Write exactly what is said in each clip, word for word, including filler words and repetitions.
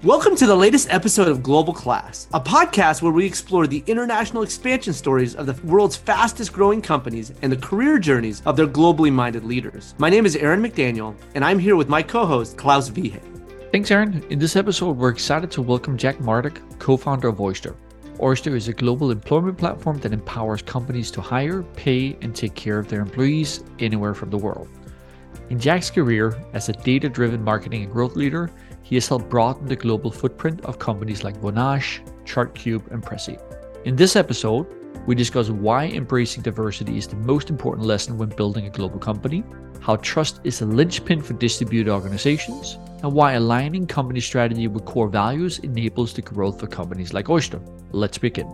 Welcome to the latest episode of Global Class, a podcast where we explore the international expansion stories of the world's fastest growing companies and the career journeys of their globally minded leaders. My name is Aaron McDaniel, and I'm here with my co-host, Klaus Vihe. Thanks, Aaron. In this episode, we're excited to welcome Jack Marduk, co-founder of Oyster. Oyster is a global employment platform that empowers companies to hire, pay, and take care of their employees anywhere from the world. In Jack's career as a data-driven marketing and growth leader, he has helped broaden the global footprint of companies like Vonage, ChartCube, and Prezi. In this episode, we discuss why embracing diversity is the most important lesson when building a global company, how trust is a linchpin for distributed organizations, and why aligning company strategy with core values enables the growth for companies like Oyster. Let's begin.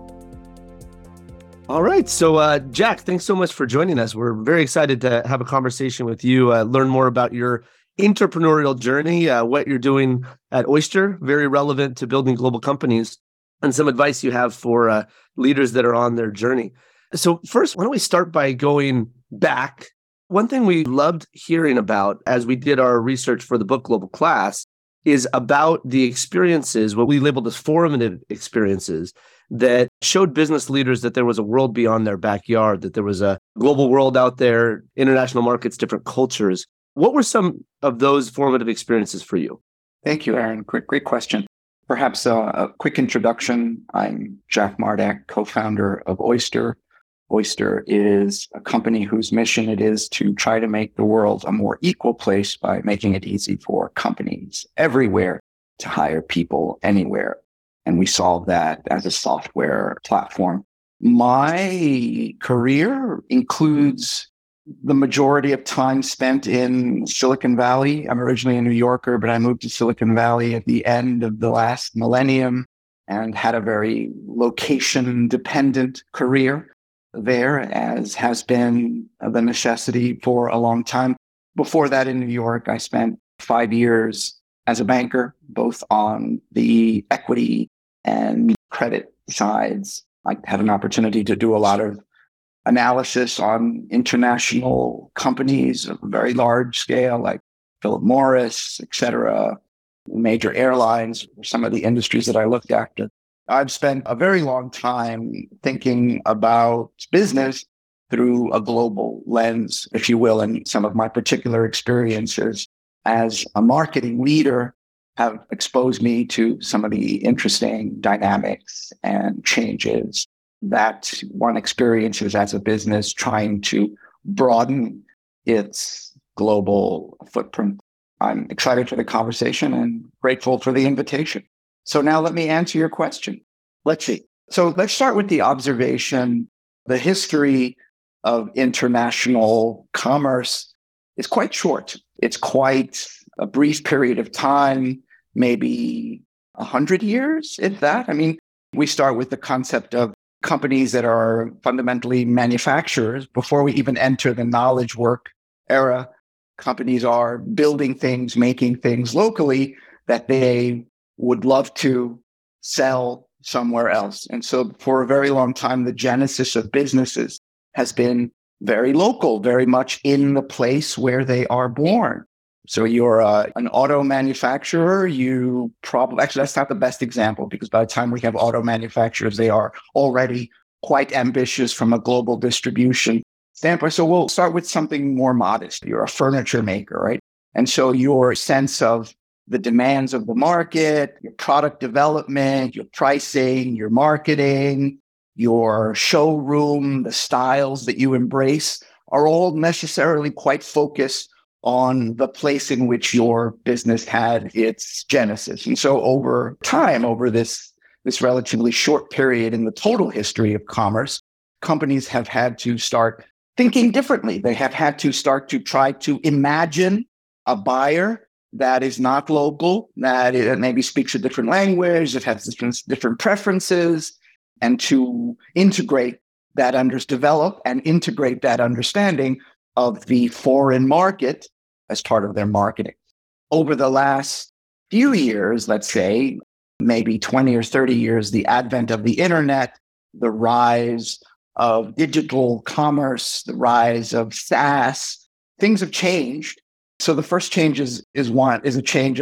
All right. So, uh, Jack, thanks so much for joining us. We're very excited to have a conversation with you, uh, learn more about your entrepreneurial journey, uh, what you're doing at Oyster, very relevant to building global companies, and some advice you have for uh, leaders that are on their journey. So first, why don't we start by going back? One thing we loved hearing about as we did our research for the book Global Class is about the experiences, what we labeled as formative experiences, that showed business leaders that there was a world beyond their backyard, that there was a global world out there, international markets, different cultures. What were some of those formative experiences for you? Thank you, Aaron. Great, great question. Perhaps uh, a quick introduction. I'm Jack Marduk, co-founder of Oyster. Oyster is a company whose mission it is to try to make the world a more equal place by making it easy for companies everywhere to hire people anywhere. And we solve that as a software platform. My career includes the majority of time spent in Silicon Valley. I'm originally a New Yorker, but I moved to Silicon Valley at the end of the last millennium and had a very location-dependent career there, as has been the necessity for a long time. Before that in New York, I spent five years as a banker, both on the equity and credit sides. I had an opportunity to do a lot of analysis on international companies of a very large scale, like Philip Morris, et cetera, major airlines, some of the industries that I looked after. I've spent a very long time thinking about business through a global lens, if you will, and some of my particular experiences as a marketing leader have exposed me to some of the interesting dynamics and changes that one experiences as a business trying to broaden its global footprint. I'm excited for the conversation and grateful for the invitation. So now let me answer your question. Let's see. So let's start with the observation. The history of international commerce is quite short. It's quite a brief period of time, maybe a hundred years, if that. I mean, we start with the concept of companies that are fundamentally manufacturers. Before we even enter the knowledge work era, companies are building things, making things locally that they would love to sell somewhere else. And so for a very long time, the genesis of businesses has been very local, very much in the place where they are born. So you're uh, an auto manufacturer, you probably, actually, that's not the best example because by the time we have auto manufacturers, they are already quite ambitious from a global distribution standpoint. So we'll start with something more modest. You're a furniture maker, right? And so your sense of the demands of the market, your product development, your pricing, your marketing, your showroom, the styles that you embrace are all necessarily quite focused on the place in which your business had its genesis. And so over time, over this, this relatively short period in the total history of commerce, companies have had to start thinking differently. They have had to start to try to imagine a buyer that is not local, that it maybe speaks a different language, that has different, different preferences, and to integrate that, under, develop and integrate that understanding of the foreign market as part of their marketing. Over the last few years, let's say, maybe twenty or thirty years, the advent of the internet, the rise of digital commerce, the rise of SaaS, things have changed. So the first change is, is one, is a change of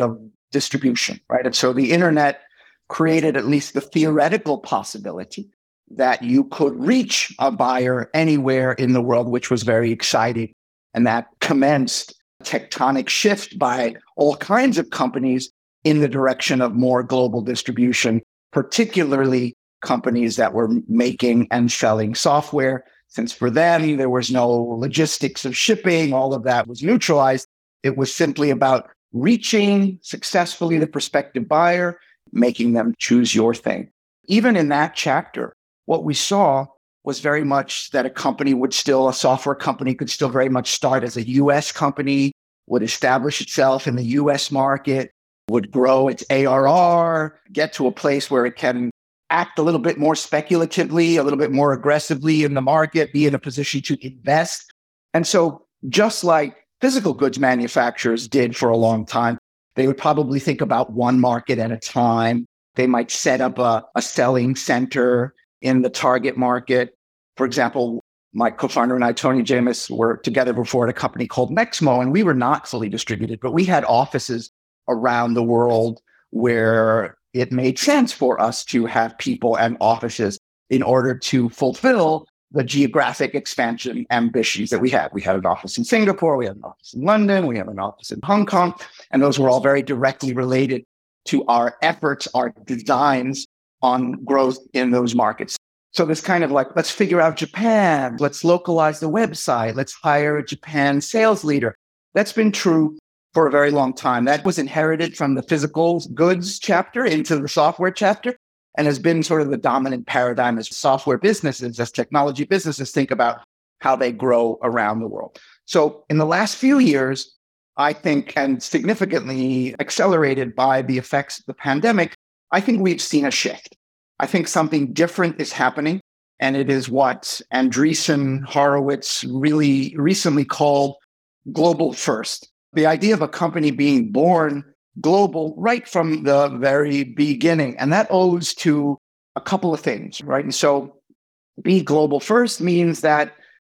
distribution, right? And so the internet created at least the theoretical possibility that you could reach a buyer anywhere in the world, which was very exciting. And that commenced a tectonic shift by all kinds of companies in the direction of more global distribution, particularly companies that were making and selling software. Since for them, there was no logistics of shipping, all of that was neutralized. It was simply about reaching successfully the prospective buyer, making them choose your thing. Even in that chapter, what we saw was very much that a company would still, a software company could still very much start as a U S company, would establish itself in the U S market, would grow its A R R, get to a place where it can act a little bit more speculatively, a little bit more aggressively in the market, be in a position to invest. And so just like physical goods manufacturers did for a long time, they would probably think about one market at a time. They might set up a, a selling center in the target market. For example, my co-founder and I, Tony Jamis, were together before at a company called Mexmo, and we were not fully distributed, but we had offices around the world where it made sense for us to have people and offices in order to fulfill the geographic expansion ambitions that we had. We had an office in Singapore, we had an office in London, we have an office in Hong Kong, and those were all very directly related to our efforts, our designs on growth in those markets. So this kind of like, let's figure out Japan, let's localize the website, let's hire a Japan sales leader. That's been true for a very long time. That was inherited from the physical goods chapter into the software chapter and has been sort of the dominant paradigm as software businesses, as technology businesses think about how they grow around the world. So in the last few years, I think, and significantly accelerated by the effects of the pandemic, I think we've seen a shift. I think something different is happening, and it is what Andreessen Horowitz really recently called global first. The idea of a company being born global right from the very beginning. And that owes to a couple of things, right? And so be global first means that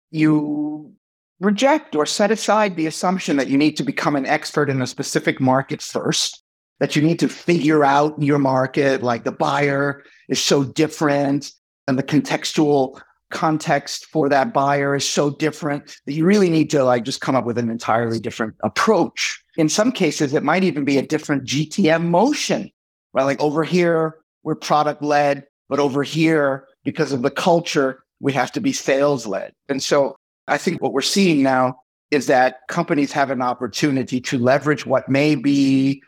you reject or set aside the assumption that you need to become an expert in a specific market first, that you need to figure out your market, like the buyer is so different and the contextual context for that buyer is so different that you really need to like just come up with an entirely different approach. In some cases, it might even be a different G T M motion, right? Like over here, we're product led, but over here, because of the culture, we have to be sales led. And so I think what we're seeing now is that companies have an opportunity to leverage what may be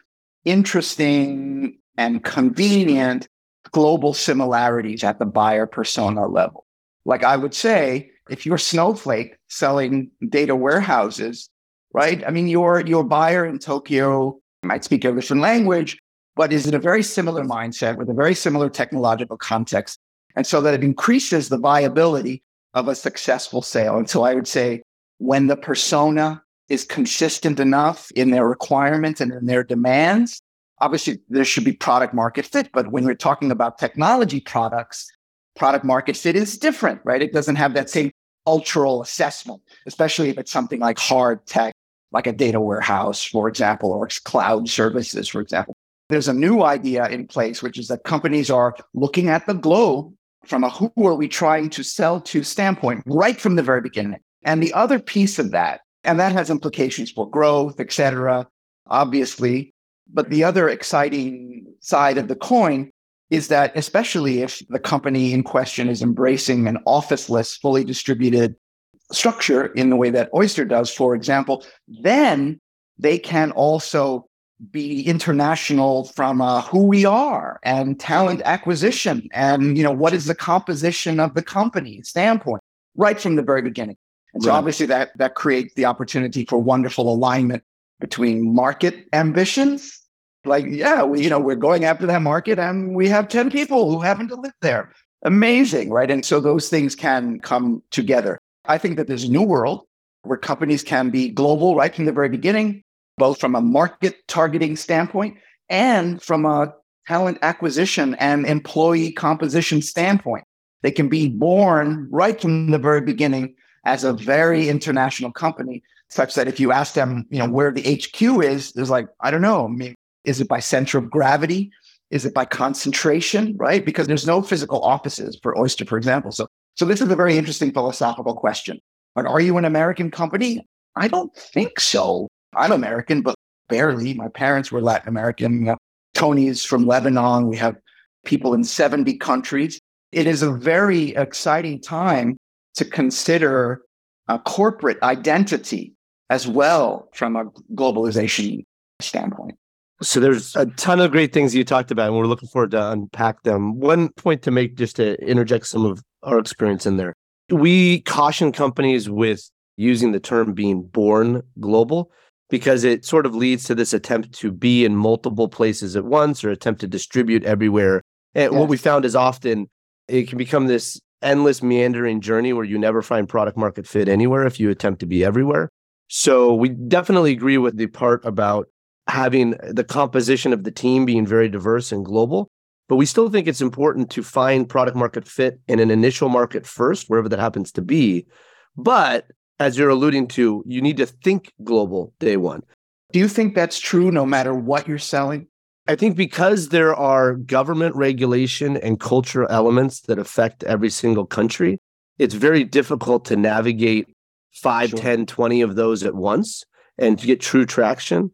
interesting and convenient global similarities at the buyer persona level. Like I would say, if you're Snowflake selling data warehouses, right? I mean, your your buyer in Tokyo might speak a different language, but is in a very similar mindset with a very similar technological context. And so that it increases the viability of a successful sale. And so I would say when the persona is consistent enough in their requirements and in their demands, obviously there should be product market fit. But when we're talking about technology products, product market fit is different, right? It doesn't have that same cultural assessment, especially if it's something like hard tech, like a data warehouse, for example, or cloud services, for example. There's a new idea in place, which is that companies are looking at the globe from a who are we trying to sell to standpoint right from the very beginning. And the other piece of that, and that has implications for growth, et cetera, obviously. But the other exciting side of the coin is that especially if the company in question is embracing an officeless, fully distributed structure in the way that Oyster does, for example, then they can also be international from uh, who we are and talent acquisition and, you know, what is the composition of the company standpoint right from the very beginning. And so right. obviously that, that creates the opportunity for wonderful alignment between market ambitions. Like, yeah, we, you know, we're going after that market and we have ten people who happen to live there. Amazing, right? And so those things can come together. I think that there's a new world where companies can be global right from the very beginning, both from a market targeting standpoint and from a talent acquisition and employee composition standpoint. They can be born right from the very beginning as a very international company, such that if you ask them, you know, where the H Q is, there's like, I don't know, Is it by center of gravity? Is it by concentration, right? Because there's no physical offices for Oyster, for example. So, so this is a very interesting philosophical question. But are you an American company? I don't think so. I'm American, but barely. My parents were Latin American. Uh, Tony's from Lebanon. We have people in seventy countries. It is a very exciting time to consider a corporate identity as well from a globalization standpoint. So there's a ton of great things you talked about, and we're looking forward to unpack them. One point to make, just to interject some of our experience in there. We caution companies with using the term being born global, because it sort of leads to this attempt to be in multiple places at once or attempt to distribute everywhere. And yes. What we found is often it can become this endless meandering journey where you never find product market fit anywhere if you attempt to be everywhere. So we definitely agree with the part about having the composition of the team being very diverse and global, but we still think it's important to find product market fit in an initial market first, wherever that happens to be. But as you're alluding to, you need to think global day one. Do you think that's true no matter what you're selling? I think because there are government regulation and cultural elements that affect every single country, it's very difficult to navigate five, sure. ten, twenty of those at once and to get true traction.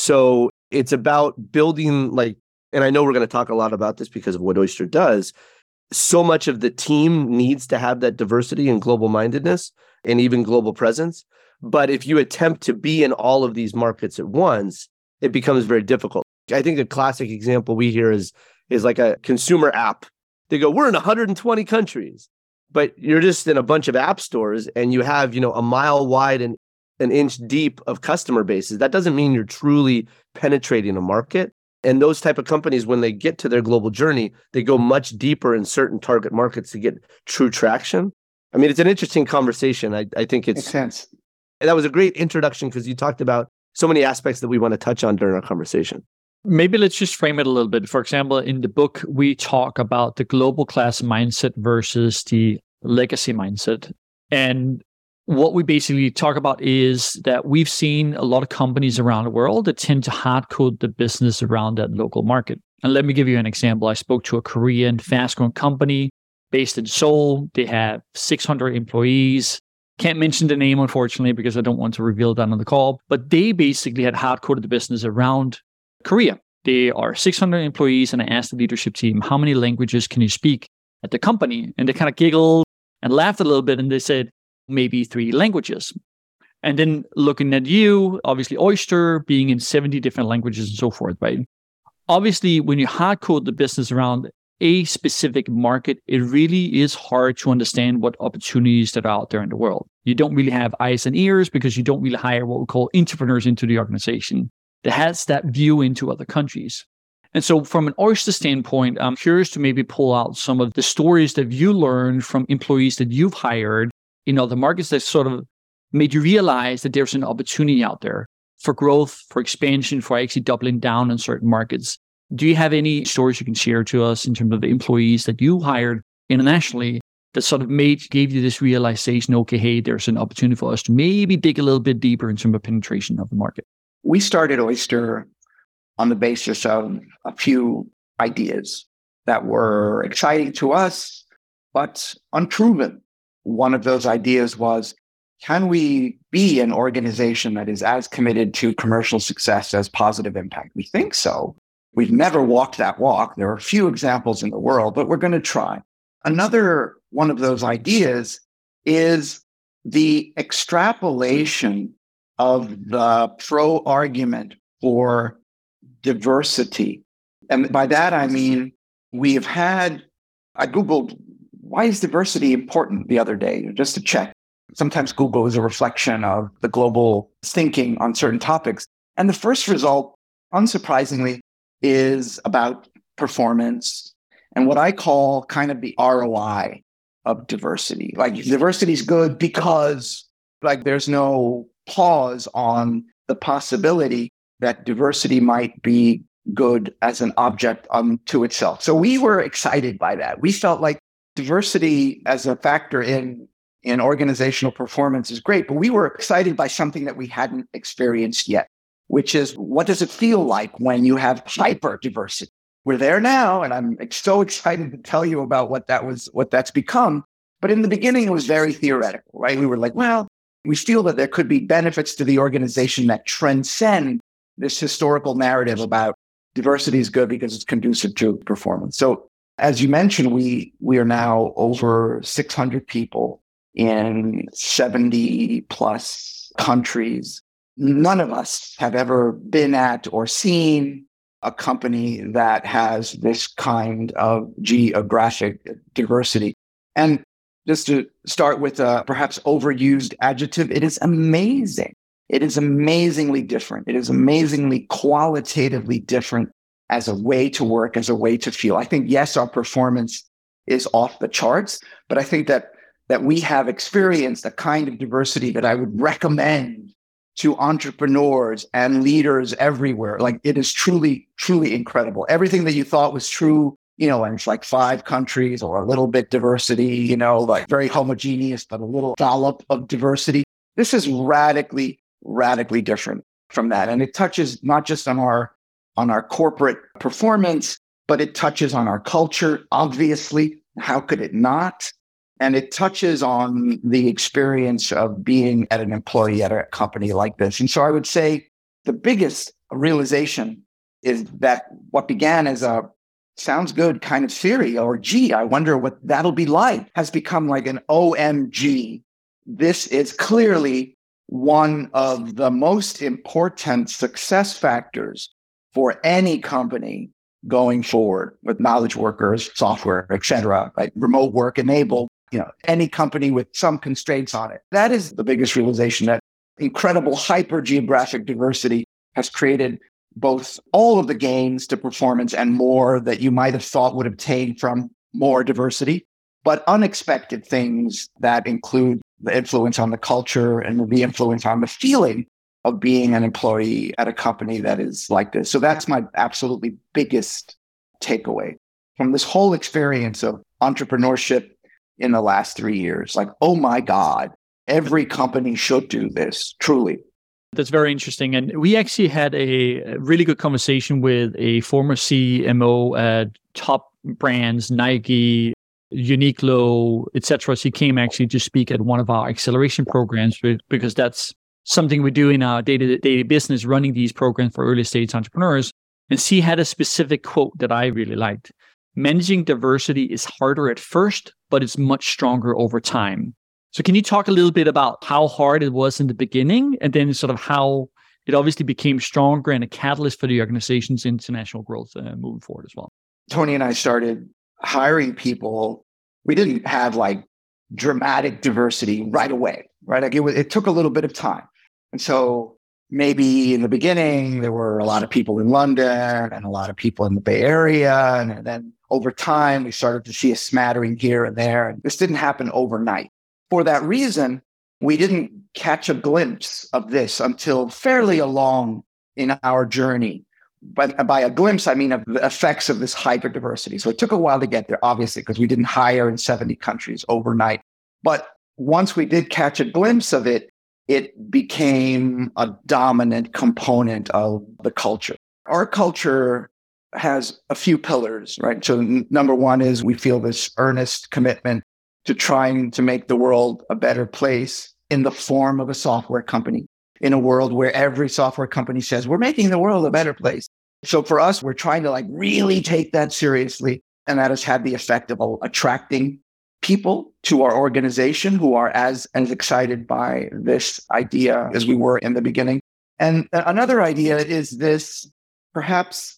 So it's about building, like, and I know we're going to talk a lot about this because of what Oyster does. So much of the team needs to have that diversity and global mindedness and even global presence. But if you attempt to be in all of these markets at once, it becomes very difficult. I think a classic example we hear is, is like a consumer app. They go, we're in one hundred twenty countries, but you're just in a bunch of app stores and you have, you know, a mile wide and an inch deep of customer bases. That doesn't mean you're truly penetrating a market. And those type of companies, when they get to their global journey, they go much deeper in certain target markets to get true traction. I mean, it's an interesting conversation. I, I think it's... Makes sense. That was a great introduction because you talked about so many aspects that we want to touch on during our conversation. Maybe let's just frame it a little bit. For example, in the book, we talk about the global class mindset versus the legacy mindset. And what we basically talk about is that we've seen a lot of companies around the world that tend to hard code the business around that local market. And let me give you an example. I spoke to a Korean fast-growing company based in Seoul. They have six hundred employees. Can't mention the name, unfortunately, because I don't want to reveal that on the call. But they basically had hard coded the business around Korea. They are six hundred employees, and I asked the leadership team, how many languages can you speak at the company? And they kind of giggled and laughed a little bit, and they said, maybe three languages. And then looking at you, obviously Oyster being in seventy different languages and so forth, right? Obviously, when you hard code the business around a specific market, it really is hard to understand what opportunities that are out there in the world. You don't really have eyes and ears because you don't really hire what we call entrepreneurs into the organization that has that view into other countries. And so from an Oyster standpoint, I'm curious to maybe pull out some of the stories that you learned from employees that you've hired in other markets that sort of made you realize that there's an opportunity out there for growth, for expansion, for actually doubling down on certain markets. Do you have any stories you can share to us in terms of the employees that you hired internationally that sort of made, gave you this realization, okay, hey, there's an opportunity for us to maybe dig a little bit deeper in terms of penetration of the market? We started Oyster on the basis of a few ideas that were exciting to us, but unproven. One of those ideas was, can we be an organization that is as committed to commercial success as positive impact? We think so. We've never walked that walk. There are a few examples in the world, but we're going to try. Another one of those ideas is the extrapolation of the pro argument for diversity. And by that, I mean, we have had, I Googled, why is diversity important the other day, just to check. Sometimes Google is a reflection of the global thinking on certain topics. And the first result, unsurprisingly, is about performance and what I call kind of the R O I of diversity. Like diversity is good because like there's no pause on the possibility that diversity might be good as an object unto itself. So we were excited by that. We felt like diversity as a factor in, in organizational performance is great, but we were excited by something that we hadn't experienced yet. which is what does it feel like when you have hyper diversity? We're there now, and I'm so excited to tell you about what that was, what that's become. But in the beginning, it was very theoretical, right? We were like, well, we feel that there could be benefits to the organization that transcend this historical narrative about diversity is good because it's conducive to performance. So as you mentioned, we we are now over six hundred people in seventy plus countries. None of us have ever been at or seen a company that has this kind of geographic diversity. And just to start with a perhaps overused adjective, it is amazing. It is amazingly different. It is amazingly qualitatively different as a way to work, as a way to feel. I think, yes, our performance is off the charts, but I think that that we have experienced a kind of diversity that I would recommend to entrepreneurs and leaders everywhere. Like, it is truly, truly incredible. Everything that you thought was true, you know, and it's like five countries or a little bit diversity, you know, like very homogeneous, but a little dollop of diversity. This is radically, radically different from that. And it touches not just on our, on our corporate performance, but it touches on our culture, obviously. How could it not? And it touches on the experience of being at an employee at a company like this. And so I would say the biggest realization is that what began as a sounds good kind of theory, or gee, I wonder what that'll be like, has become like an O M G. This is clearly one of the most important success factors for any company going forward with knowledge workers, software, et cetera, right? Remote work enabled, you know, any company with some constraints on it. That is the biggest realization, that incredible hyper geographic diversity has created both all of the gains to performance and more that you might have thought would obtain from more diversity, but unexpected things that include the influence on the culture and the influence on the feeling of being an employee at a company that is like this. So that's my absolutely biggest takeaway from this whole experience of entrepreneurship in the last three years. Like, oh my God, every company should do this, truly. That's very interesting. And we actually had a really good conversation with a former C M O at top brands, Nike, Uniqlo, et cetera. She came actually to speak at one of our acceleration programs, because that's something we do in our day-to-day business, running these programs for early stage entrepreneurs. And she had a specific quote that I really liked. Managing diversity is harder at first, but it's much stronger over time. So can you talk a little bit about how hard it was in the beginning, and then sort of how it obviously became stronger and a catalyst for the organization's international growth uh, moving forward as well? Tony and I started hiring people. We didn't have like dramatic diversity right away, right? Like it, was, it took a little bit of time. And so maybe in the beginning, there were a lot of people in London and a lot of people in the Bay Area. And then over time, we started to see a smattering here and there. And this didn't happen overnight. For that reason, we didn't catch a glimpse of this until fairly along in our journey. But by a glimpse, I mean of the effects of this hyperdiversity. So it took a while to get there, obviously, because we didn't hire in seventy countries overnight. But once we did catch a glimpse of it, it became a dominant component of the culture. Our culture has a few pillars, right? So n- number one is we feel this earnest commitment to trying to make the world a better place in the form of a software company, in a world where every software company says, we're making the world a better place. So for us, we're trying to like really take that seriously. And that has had the effect of attracting people to our organization who are as, as excited by this idea as we were in the beginning. And another idea is this perhaps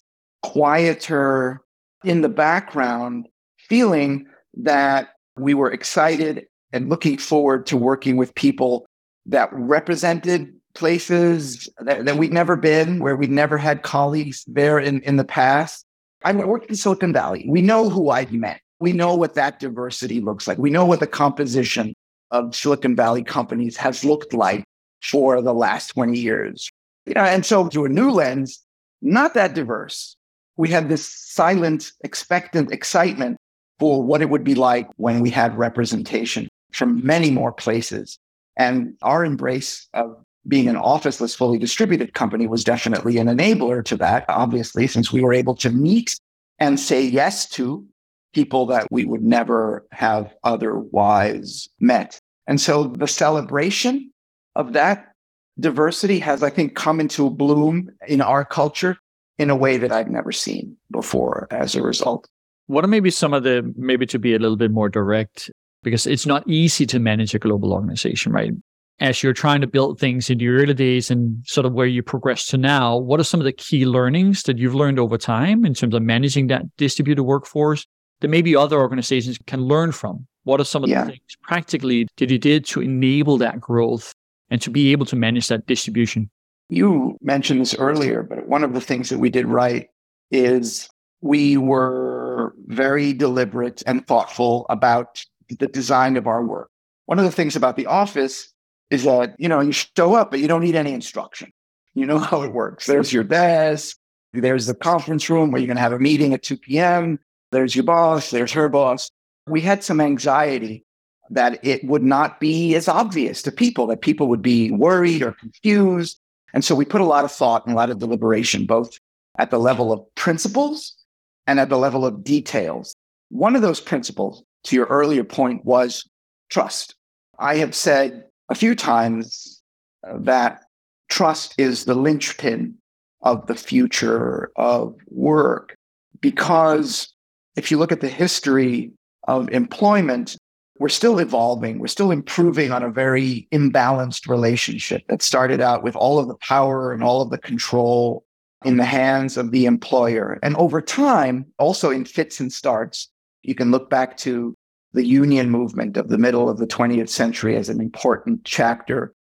quieter in the background feeling that we were excited and looking forward to working with people that represented places that, that we'd never been, where we'd never had colleagues there in, in the past. I worked in Silicon Valley. We know who I've met. We know what that diversity looks like. We know what the composition of Silicon Valley companies has looked like for the last twenty years. You know, and so through a new lens, not that diverse. We had this silent, expectant excitement for what it would be like when we had representation from many more places. And our embrace of being an officeless, fully distributed company was definitely an enabler to that, obviously, since we were able to meet and say yes to people that we would never have otherwise met. And so the celebration of that diversity has, I think, come into bloom in our culture in a way that I've never seen before as a result. What are maybe some of the, maybe to be a little bit more direct, because it's not easy to manage a global organization, right? As you're trying to build things in the early days and sort of where you progress to now, what are some of the key learnings that you've learned over time in terms of managing that distributed workforce that maybe other organizations can learn from? What are some of yeah. the things practically that you did to enable that growth and to be able to manage that distribution? You mentioned this earlier, but one of the things that we did right is we were very deliberate and thoughtful about the design of our work. One of the things about the office is that, you know, you show up, but you don't need any instruction. You know how it works. There's your desk. There's the conference room where you're going to have a meeting at two p.m. There's your boss. There's her boss. We had some anxiety that it would not be as obvious to people, that people would be worried or confused. And so we put a lot of thought and a lot of deliberation, both at the level of principles and at the level of details. One of those principles, to your earlier point, was trust. I have said a few times that trust is the linchpin of the future of work, because if you look at the history of employment, we're still evolving. We're still improving on a very imbalanced relationship that started out with all of the power and all of the control in the hands of the employer. And over time, also in fits and starts, you can look back to the union movement of the middle of the twentieth century as an important chapter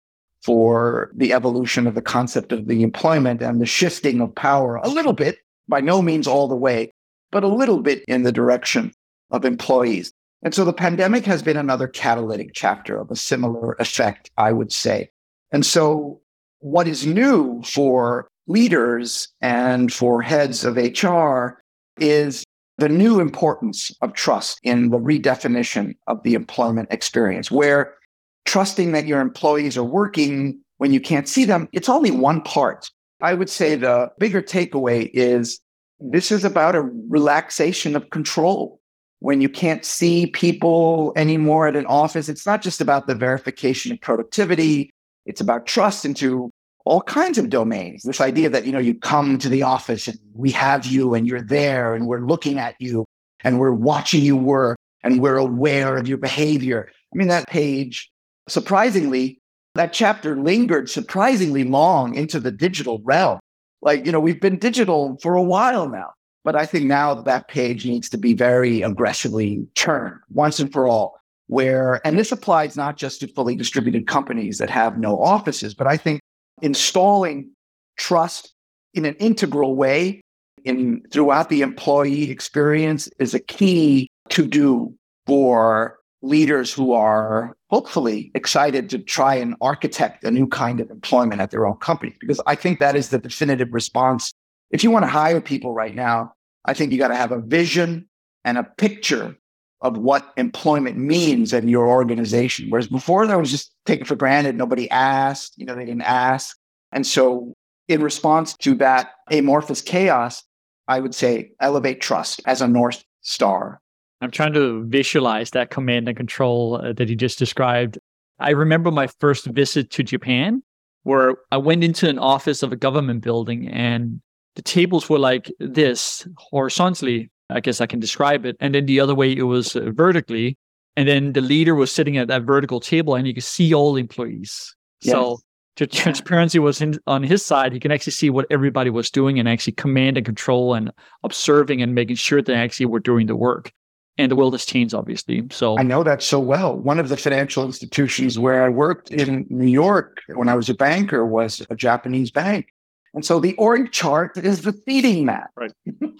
for the evolution of the concept of the employment and the shifting of power a little bit, by no means all the way, but a little bit in the direction of employees. And so the pandemic has been another catalytic chapter of a similar effect, I would say. And so what is new for leaders and for heads of H R is the new importance of trust in the redefinition of the employment experience, where trusting that your employees are working when you can't see them, it's only one part. I would say the bigger takeaway is this is about a relaxation of control. When you can't see people anymore at an office, it's not just about the verification of productivity. It's about trust into all kinds of domains. This idea that, you know, you come to the office and we have you and you're there and we're looking at you and we're watching you work and we're aware of your behavior. I mean, that page, surprisingly, that chapter lingered surprisingly long into the digital realm. Like, you know, we've been digital for a while now, but I think now that page needs to be very aggressively turned once and for all, where, and this applies not just to fully distributed companies that have no offices, but I think installing trust in an integral way in throughout the employee experience is a key to do for leaders who are hopefully excited to try and architect a new kind of employment at their own company. Because I think that is the definitive response. If you want to hire people right now, I think you got to have a vision and a picture of what employment means in your organization. Whereas before, that was just taken for granted. Nobody asked, you know, they didn't ask. And so in response to that amorphous chaos, I would say elevate trust as a North Star. I'm trying to visualize that command and control uh, that you just described. I remember my first visit to Japan, where I went into an office of a government building and the tables were like this, horizontally, I guess I can describe it. And then the other way, it was uh, vertically. And then the leader was sitting at that vertical table and you could see all the employees. Yes. So the transparency was in, on his side. He can actually see what everybody was doing and actually command and control and observing and making sure they actually were doing the work. And the world has changed, obviously. So I know that so well. One of the financial institutions where I worked in New York when I was a banker was a Japanese bank. And so the org chart is the feeding map. Right.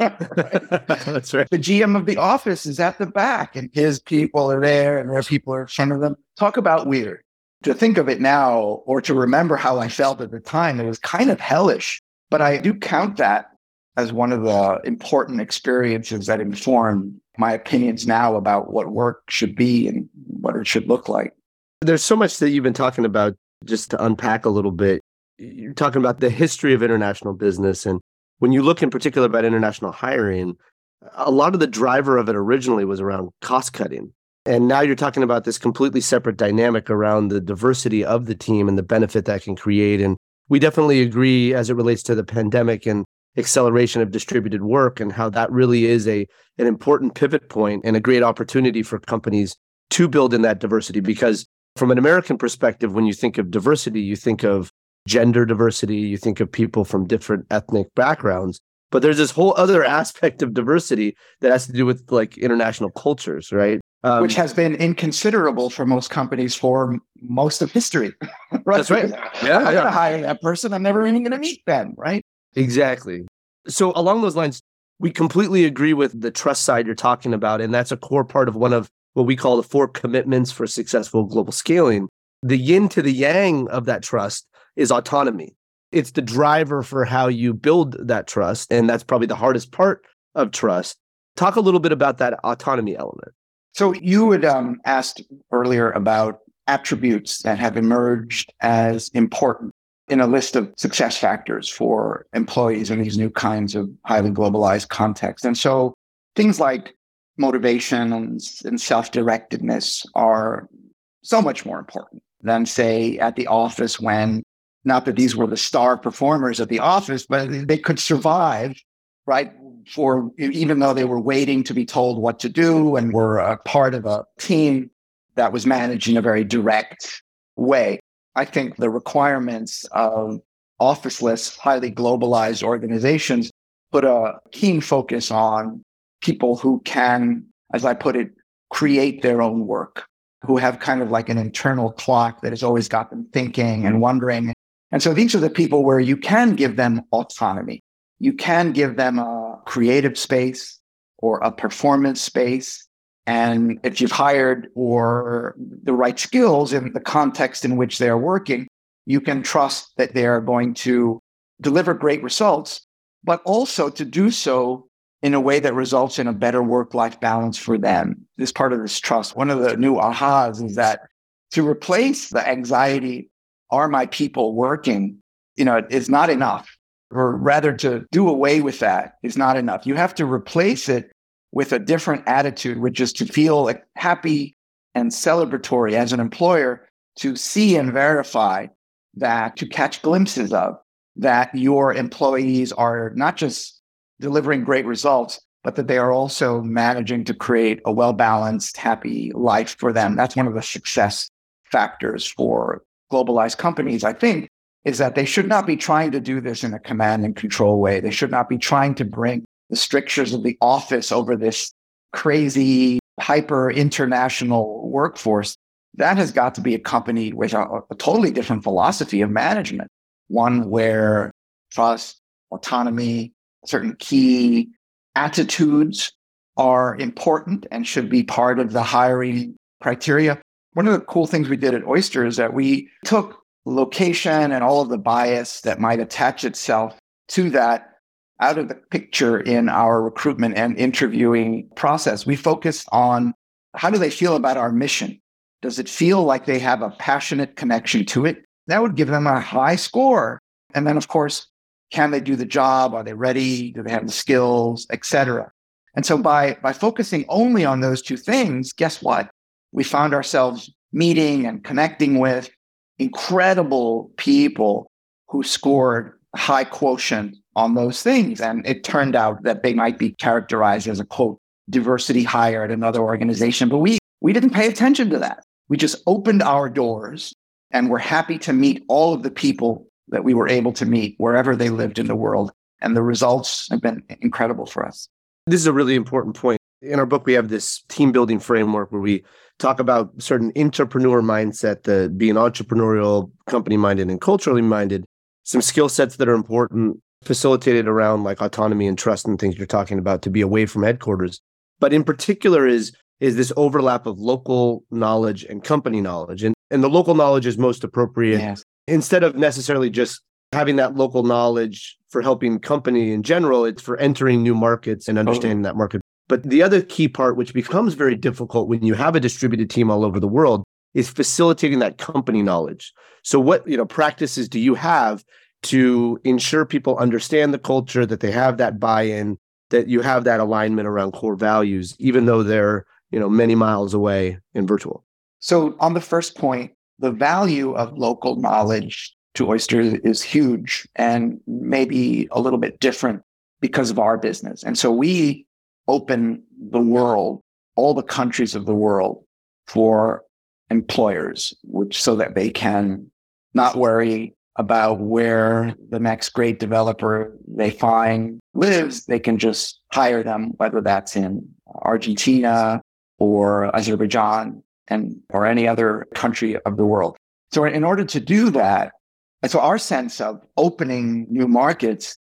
Right. That's right. The G M of the office is at the back and his people are there and their people are in front of them. Talk about weird. To think of it now or to remember how I felt at the time, it was kind of hellish. But I do count that as one of the important experiences that inform my opinions now about what work should be and what it should look like. There's so much that you've been talking about, just to unpack a little bit, you're talking about the history of international business. And when you look in particular about international hiring, a lot of the driver of it originally was around cost cutting. And now you're talking about this completely separate dynamic around the diversity of the team and the benefit that can create. And we definitely agree as it relates to the pandemic and acceleration of distributed work and how that really is a an important pivot point and a great opportunity for companies to build in that diversity. Because from an American perspective, when you think of diversity, you think of gender diversity, you think of people from different ethnic backgrounds. But there's this whole other aspect of diversity that has to do with like international cultures, right? Um, Which has been inconsiderable for most companies for most of history. Right? That's right. Yeah, I'm yeah. going to hire that person. I'm never even going to meet them, right? Exactly. So along those lines, we completely agree with the trust side you're talking about. And that's a core part of one of what we call the four commitments for successful global scaling. The yin to the yang of that trust is autonomy. It's the driver for how you build that trust. And that's probably the hardest part of trust. Talk a little bit about that autonomy element. So you had um, asked earlier about attributes that have emerged as important in a list of success factors for employees in these new kinds of highly globalized contexts. And so things like motivation and, and self-directedness are so much more important than, say, at the office when, not that these were the star performers at the office, but they could survive, right? For even though they were waiting to be told what to do and were a part of a team that was managed in a very direct way. I think the requirements of officeless, highly globalized organizations put a keen focus on people who can, as I put it, create their own work, who have kind of like an internal clock that has always got them thinking and wondering. And so these are the people where you can give them autonomy. You can give them a creative space or a performance space. And if you've hired or the right skills in the context in which they're working, you can trust that they're going to deliver great results, but also to do so in a way that results in a better work-life balance for them. This part of this trust. One of the new ahas is that to replace the anxiety, are my people working, you know, is not enough. Or rather, to do away with that is not enough. You have to replace it with a different attitude, which is to feel like happy and celebratory as an employer, to see and verify that, to catch glimpses of, that your employees are not just delivering great results, but that they are also managing to create a well-balanced, happy life for them. That's one of the success factors for globalized companies, I think, is that they should not be trying to do this in a command and control way. They should not be trying to bring the strictures of the office over this crazy, hyper international workforce. That has got to be accompanied with a, a totally different philosophy of management, one where trust, autonomy, certain key attitudes are important and should be part of the hiring criteria. One of the cool things we did at Oyster is that we took location and all of the bias that might attach itself to that out of the picture in our recruitment and interviewing process. We focused on how do they feel about our mission? Does it feel like they have a passionate connection to it? That would give them a high score. And then, of course, can they do the job? Are they ready? Do they have the skills, et cetera? And so by, by focusing only on those two things, guess what? We found ourselves meeting and connecting with incredible people who scored high quotient on those things. And it turned out that they might be characterized as a, quote, diversity hire at another organization. But we, we didn't pay attention to that. We just opened our doors and were happy to meet all of the people that we were able to meet wherever they lived in the world. And the results have been incredible for us. This is a really important point. In our book, we have this team building framework where we talk about certain entrepreneur mindset, the being entrepreneurial, company minded, and culturally minded, some skill sets that are important, facilitated around like autonomy and trust and things you're talking about to be away from headquarters. But in particular is, is this overlap of local knowledge and company knowledge. And, and the local knowledge is most appropriate. Yes. Instead of necessarily just having that local knowledge for helping company in general, it's for entering new markets and understanding that market. But the other key part, which becomes very difficult when you have a distributed team all over the world, is facilitating that company knowledge. So what, you know, practices do you have to ensure people understand the culture, that they have that buy-in, that you have that alignment around core values, even though they're, you know, many miles away in virtual? So on the first point, the value of local knowledge to Oyster is huge and maybe a little bit different because of our business. And so we open the world, all the countries of the world, for employers, which so that they can not worry about where the next great developer they find lives. They can just hire them, whether that's in Argentina or Azerbaijan and or any other country of the world. So in order to do that, and so our sense of opening new markets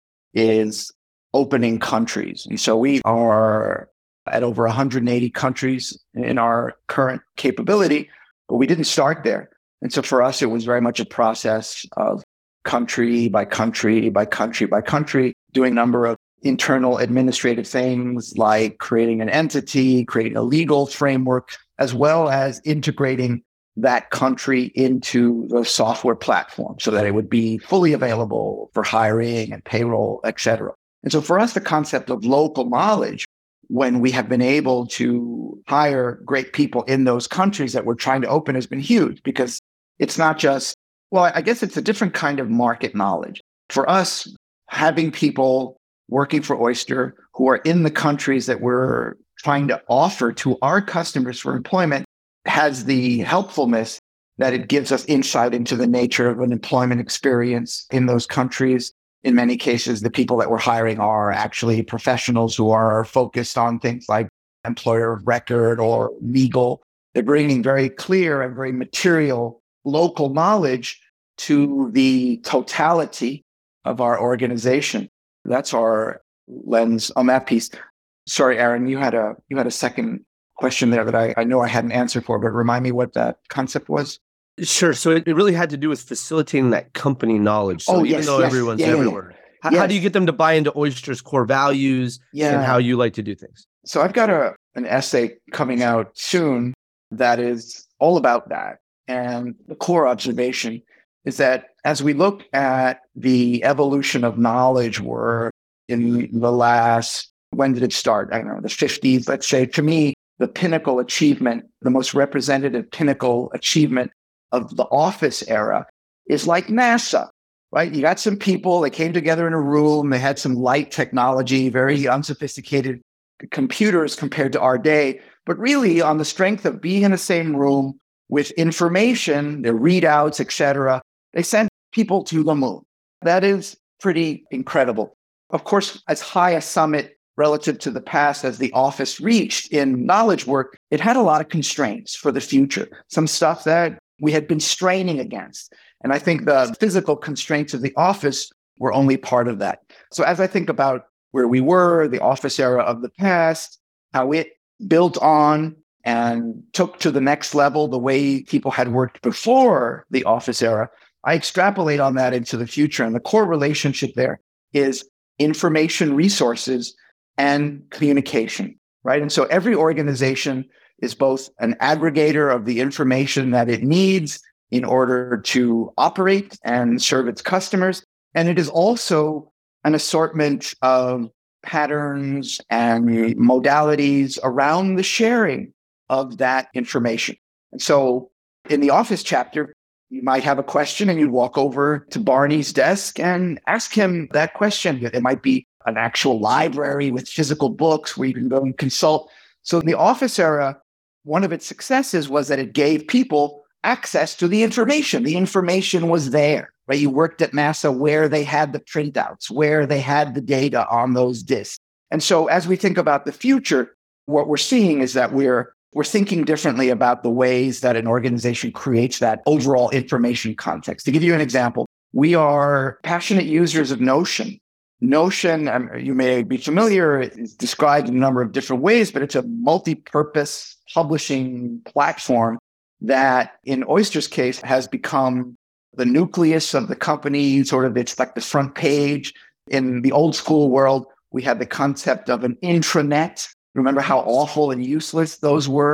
is opening countries. And so we are at over one hundred eighty countries in our current capability, but we didn't start there. And so for us, it was very much a process of country by country by country by country, doing a number of internal administrative things like creating an entity, creating a legal framework, as well as integrating that country into the software platform so that it would be fully available for hiring and payroll, et cetera. And so for us, the concept of local knowledge, when we have been able to hire great people in those countries that we're trying to open, has been huge, because it's not just, well, I guess it's a different kind of market knowledge. For us, having people working for Oyster who are in the countries that we're trying to offer to our customers for employment has the helpfulness that it gives us insight into the nature of an employment experience in those countries. In many cases, the people that we're hiring are actually professionals who are focused on things like employer of record or legal. They're bringing very clear and very material local knowledge to the totality of our organization. That's our lens on that piece. Sorry, Aaron, you had a you had a second question there that I, I know I had an answer for, but remind me what that concept was. Sure. So it, it really had to do with facilitating that company knowledge. So oh, even yes, though yes. everyone's yeah, yeah, everywhere, yeah. How, yes. how do you get them to buy into Oyster's core values yeah. and how you like to do things? So I've got a an essay coming out soon that is all about that. And the core observation is that as we look at the evolution of knowledge work in the last, when did it start? I don't know, the fifties, let's say. To me, the pinnacle achievement, the most representative pinnacle achievement of the office era is like NASA, right? You got some people that came together in a room, they had some light technology, very unsophisticated computers compared to our day, but really on the strength of being in the same room with information, their readouts, et cetera, they sent people to the moon. That is pretty incredible. Of course, as high a summit relative to the past as the office reached in knowledge work, it had a lot of constraints for the future, some stuff that we had been straining against. And I think the physical constraints of the office were only part of that. So as I think about where we were, the office era of the past, how it built on and took to the next level the way people had worked before the office era, I extrapolate on that into the future. And the core relationship there is information resources and communication, right? And so every organization is both an aggregator of the information that it needs in order to operate and serve its customers. And it is also an assortment of patterns and modalities around the sharing of that information. And so in the office chapter, you might have a question and you'd walk over to Barney's desk and ask him that question. It might be an actual library with physical books where you can go and consult. So in the office era, one of its successes was that it gave people access to the information. The information was there, right? You worked at NASA where they had the printouts, where they had the data on those disks. And so as we think about the future, what we're seeing is that we're we're thinking differently about the ways that an organization creates that overall information context. To give you an example, we are passionate users of Notion. Notion, um, you may be familiar, it's described in a number of different ways, but it's a multi-purpose publishing platform that, in Oyster's case, has become the nucleus of the company. Sort of, it's like the front page. In the old school world, we had the concept of an intranet. Remember how awful and useless those were?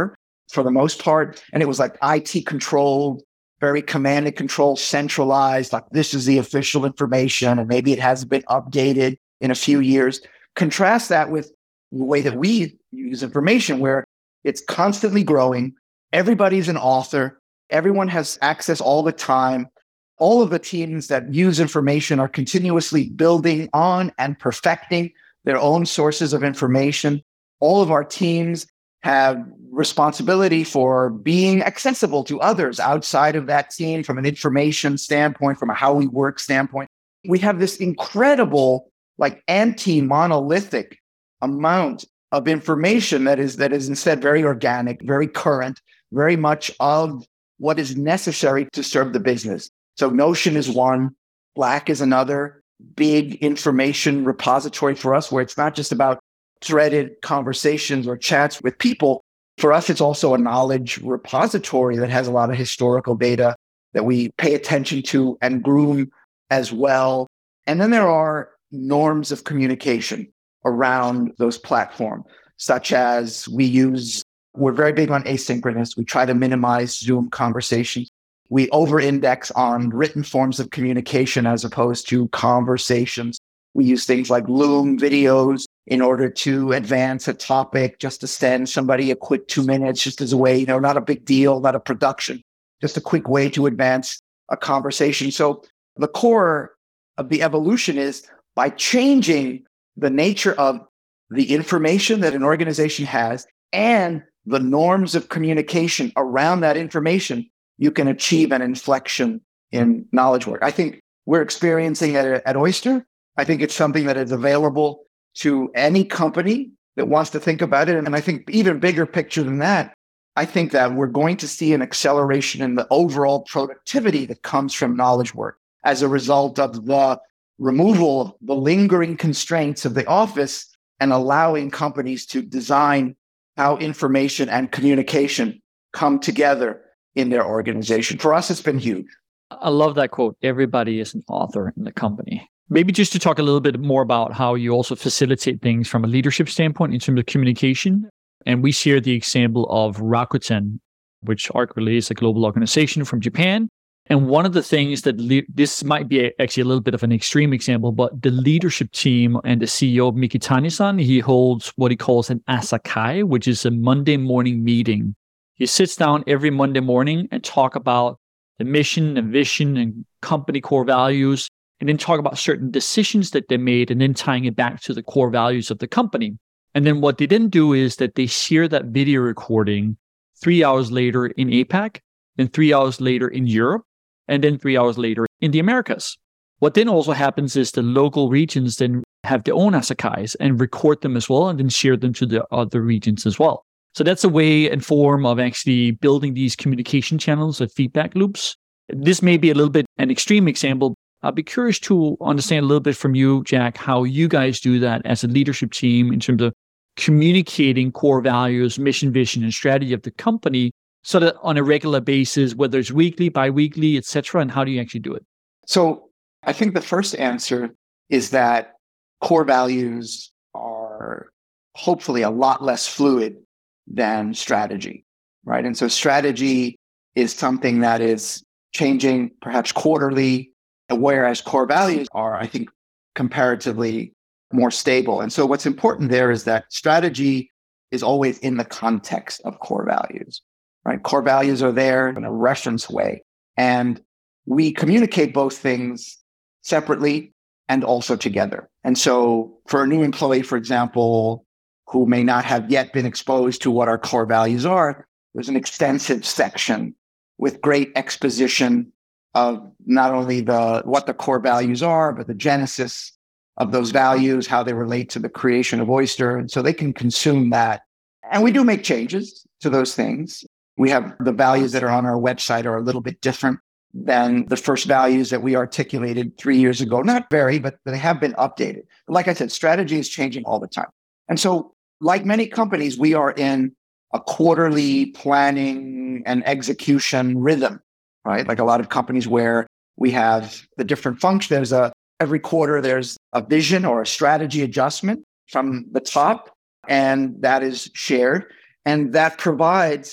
for the most part. And it was like I T controlled, very command and control centralized, like this is the official information, and maybe it hasn't been updated in a few years. Contrast that with the way that we use information, where it's constantly growing. Everybody's an author. Everyone has access all the time. All of the teams that use information are continuously building on and perfecting their own sources of information. All of our teams have responsibility for being accessible to others outside of that team from an information standpoint, from a how we work standpoint. We have this incredible, like anti-monolithic amount of information that is that is instead very organic, very current, very much of what is necessary to serve the business. So Notion is one, Slack is another big information repository for us, where it's not just about threaded conversations or chats with people. For us, it's also a knowledge repository that has a lot of historical data that we pay attention to and groom as well. And then there are norms of communication around those platforms, such as we use, we're very big on asynchronous. We try to minimize Zoom conversations. We over-index on written forms of communication as opposed to conversations. We use things like Loom videos in order to advance a topic, just to send somebody a quick two minutes, just as a way, you know, not a big deal, not a production, just a quick way to advance a conversation. So the core of the evolution is by changing the nature of the information that an organization has and the norms of communication around that information, you can achieve an inflection in knowledge work. I think we're experiencing it at, at Oyster. I think it's something that is available to any company that wants to think about it. And I think even bigger picture than that, I think that we're going to see an acceleration in the overall productivity that comes from knowledge work as a result of the removal of the lingering constraints of the office and allowing companies to design how information and communication come together in their organization. For us, it's been huge. I love that quote. Everybody is an author in the company. Maybe just to talk a little bit more about how you also facilitate things from a leadership standpoint in terms of communication. And we share the example of Rakuten, which arguably is a global organization from Japan. And one of the things that le- this might be a, actually a little bit of an extreme example, but the leadership team and the C E O, Mikitani-san, he holds what he calls an Asakai, which is a Monday morning meeting. He sits down every Monday morning and talk about the mission and vision and company core values, and then talk about certain decisions that they made, and then tying it back to the core values of the company. And then what they didn't do is that they share that video recording three hours later in APAC, then three hours later in Europe, and then three hours later in the Americas. What then also happens is the local regions then have their own Asakais and record them as well, and then share them to the other regions as well. So that's a way and form of actually building these communication channels and feedback loops. This may be a little bit an extreme example. I'd be curious to understand a little bit from you, Jack, how you guys do that as a leadership team in terms of communicating core values, mission, vision, and strategy of the company, so that on a regular basis, whether it's weekly, bi-weekly, et cetera, and how do you actually do it? So I think the first answer is that core values are hopefully a lot less fluid than strategy, right? And so strategy is something that is changing perhaps quarterly, whereas core values are, I think, comparatively more stable. And so what's important there is that strategy is always in the context of core values, right? Core values are there in a reference way. And we communicate both things separately and also together. And so for a new employee, for example, who may not have yet been exposed to what our core values are, there's an extensive section with great exposition of not only the what the core values are, but the genesis of those values, how they relate to the creation of Oyster. And so they can consume that. And we do make changes to those things. We have the values that are on our website are a little bit different than the first values that we articulated three years ago. Not very, but they have been updated. Like I said, strategy is changing all the time. And so like many companies, we are in a quarterly planning and execution rhythm, right? Like a lot of companies where we have the different functions. There's a, every quarter, there's a vision or a strategy adjustment from the top, and that is shared. And that provides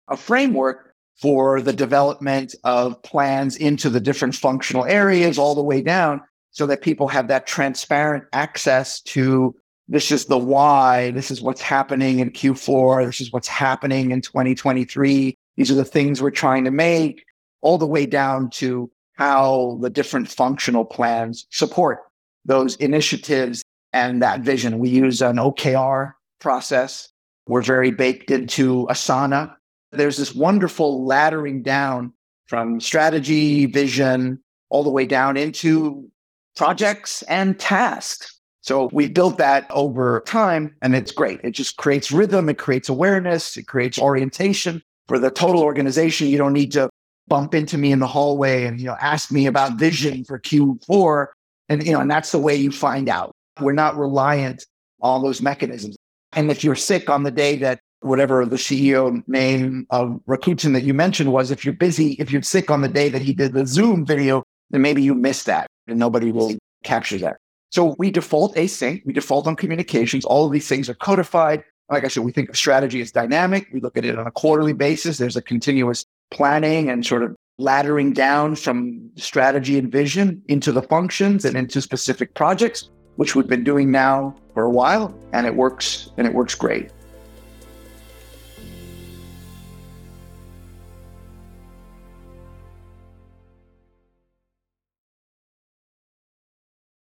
a framework for the development of plans into the different functional areas all the way down so that people have that transparent access to this is the why, this is what's happening in Q four, this is what's happening in twenty twenty-three. These are the things we're trying to make, all the way down to how the different functional plans support those initiatives and that vision. We use an O K R process. We're very baked into Asana. There's this wonderful laddering down from strategy, vision, all the way down into projects and tasks. So we built that over time, and it's great. It just creates rhythm. It creates awareness. It creates orientation for the total organization. You don't need to bump into me in the hallway and, you know, ask me about vision for Q four. And, you know, and that's the way you find out. We're not reliant on those mechanisms. And if you're sick on the day that whatever the C E O name of Rakuten that you mentioned was, if you're busy, if you're sick on the day that he did the Zoom video, then maybe you missed that and nobody will capture that. So we default async, we default on communications. All of these things are codified. Like I said, we think of strategy as dynamic. We look at it on a quarterly basis. There's a continuous planning and sort of laddering down from strategy and vision into the functions and into specific projects, which we've been doing now for a while, and it works, and it works great.